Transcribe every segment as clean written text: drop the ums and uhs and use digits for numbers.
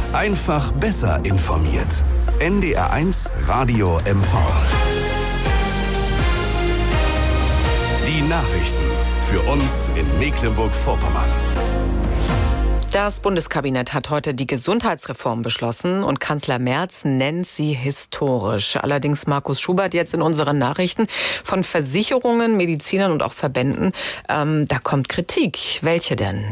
Einfach besser informiert. NDR1 Radio MV. Die Nachrichten für uns in Mecklenburg-Vorpommern. Das Bundeskabinett hat heute die Gesundheitsreform beschlossen und Kanzler Merz nennt sie historisch. Allerdings Markus Schubert jetzt in unseren Nachrichten von Versicherungen, Medizinern und auch Verbänden. Da kommt Kritik. Welche denn?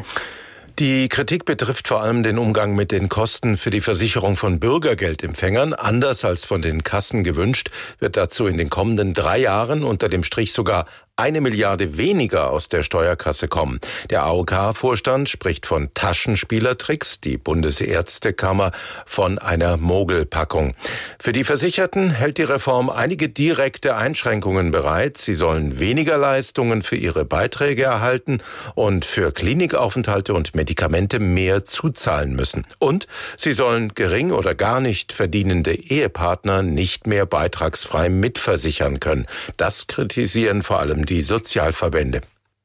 Die Kritik betrifft vor allem den Umgang mit den Kosten für die Versicherung von Bürgergeldempfängern. Anders als von den Kassen gewünscht, wird dazu in den kommenden 3 Jahren unter dem Strich sogar 1 Milliarde weniger aus der Steuerkasse kommen. Der AOK-Vorstand spricht von Taschenspielertricks, die Bundesärztekammer von einer Mogelpackung. Für die Versicherten hält die Reform einige direkte Einschränkungen bereit. Sie sollen weniger Leistungen für ihre Beiträge erhalten und für Klinikaufenthalte und Medikamente mehr zuzahlen müssen. Und sie sollen gering oder gar nicht verdienende Ehepartner nicht mehr beitragsfrei mitversichern können. Das kritisieren vor allem die Sozialverbände.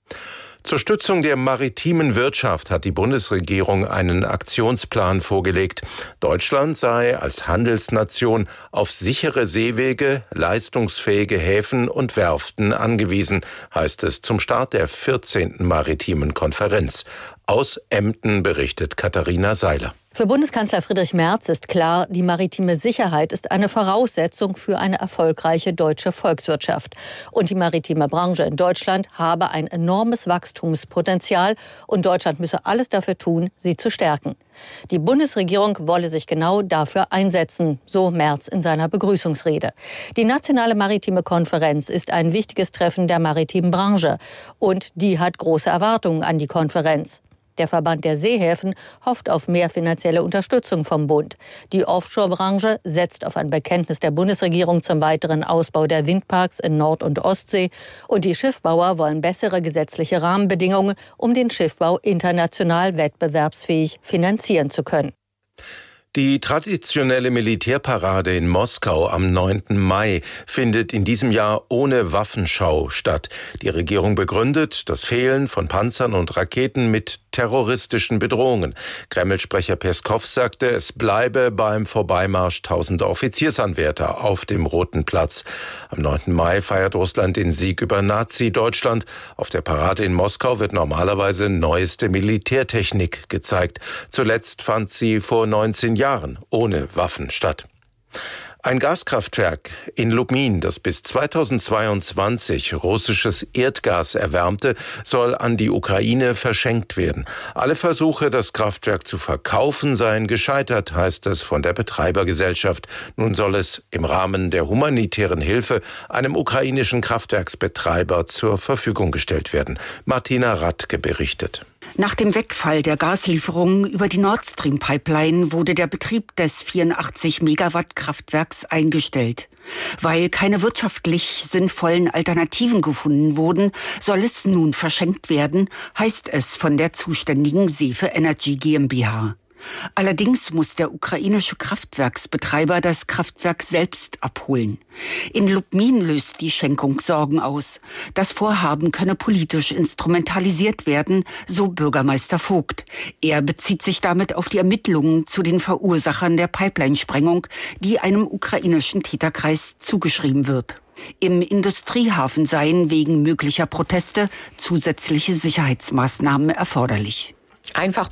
Zur Stützung der maritimen Wirtschaft hat die Bundesregierung einen Aktionsplan vorgelegt. Deutschland sei als Handelsnation auf sichere Seewege, leistungsfähige Häfen und Werften angewiesen, heißt es zum Start der 14. Maritimen Konferenz. Aus Emden berichtet Katharina Seiler. Für Bundeskanzler Friedrich Merz ist klar, die maritime Sicherheit ist eine Voraussetzung für eine erfolgreiche deutsche Volkswirtschaft. Und die maritime Branche in Deutschland habe ein enormes Wachstumspotenzial und Deutschland müsse alles dafür tun, sie zu stärken. Die Bundesregierung wolle sich genau dafür einsetzen, so Merz in seiner Begrüßungsrede. Die Nationale Maritime Konferenz ist ein wichtiges Treffen der maritimen Branche und die hat große Erwartungen an die Konferenz. Der Verband der Seehäfen hofft auf mehr finanzielle Unterstützung vom Bund. Die Offshore-Branche setzt auf ein Bekenntnis der Bundesregierung zum weiteren Ausbau der Windparks in Nord- und Ostsee. Und die Schiffbauer wollen bessere gesetzliche Rahmenbedingungen, um den Schiffbau international wettbewerbsfähig finanzieren zu können. Die traditionelle Militärparade in Moskau am 9. Mai findet in diesem Jahr ohne Waffenschau statt. Die Regierung begründet das Fehlen von Panzern und Raketen mit terroristischen Bedrohungen. Kreml-Sprecher Peskow sagte, es bleibe beim Vorbeimarsch tausender Offiziersanwärter auf dem Roten Platz. Am 9. Mai feiert Russland den Sieg über Nazi-Deutschland. Auf der Parade in Moskau wird normalerweise neueste Militärtechnik gezeigt. Zuletzt fand sie vor 19 Jahren ohne Waffen statt. Ein Gaskraftwerk in Lubmin, das bis 2022 russisches Erdgas erwärmte, soll an die Ukraine verschenkt werden. Alle Versuche, das Kraftwerk zu verkaufen, seien gescheitert, heißt es von der Betreibergesellschaft. Nun soll es im Rahmen der humanitären Hilfe einem ukrainischen Kraftwerksbetreiber zur Verfügung gestellt werden. Martina Radke berichtet. Nach dem Wegfall der Gaslieferungen über die Nord Stream Pipeline wurde der Betrieb des 84 Megawatt Kraftwerks eingestellt. Weil keine wirtschaftlich sinnvollen Alternativen gefunden wurden, soll es nun verschenkt werden, heißt es von der zuständigen Sefe Energy GmbH. Allerdings muss der ukrainische Kraftwerksbetreiber das Kraftwerk selbst abholen. In Lubmin löst die Schenkung Sorgen aus. Das Vorhaben könne politisch instrumentalisiert werden, so Bürgermeister Vogt. Er bezieht sich damit auf die Ermittlungen zu den Verursachern der Pipeline-Sprengung, die einem ukrainischen Täterkreis zugeschrieben wird. Im Industriehafen seien wegen möglicher Proteste zusätzliche Sicherheitsmaßnahmen erforderlich. Einfach